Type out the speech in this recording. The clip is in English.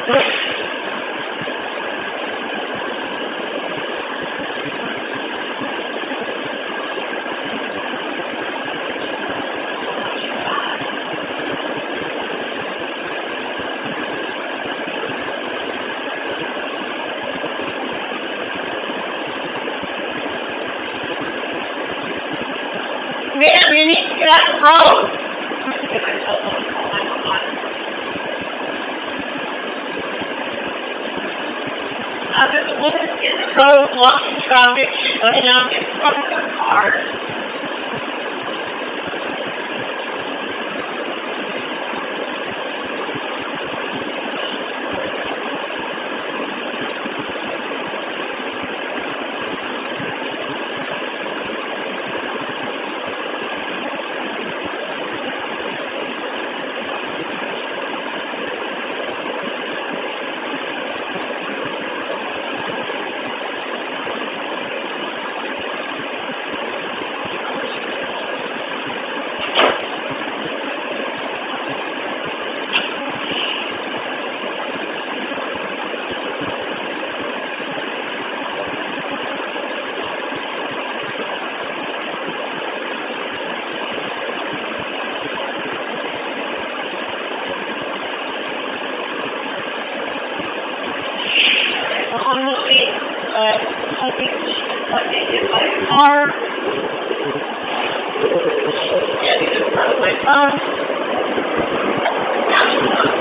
Man, we need that road. I just look at this road, walking traffic, and I'm in front of the car. Honestly, I think I did my car. My phone.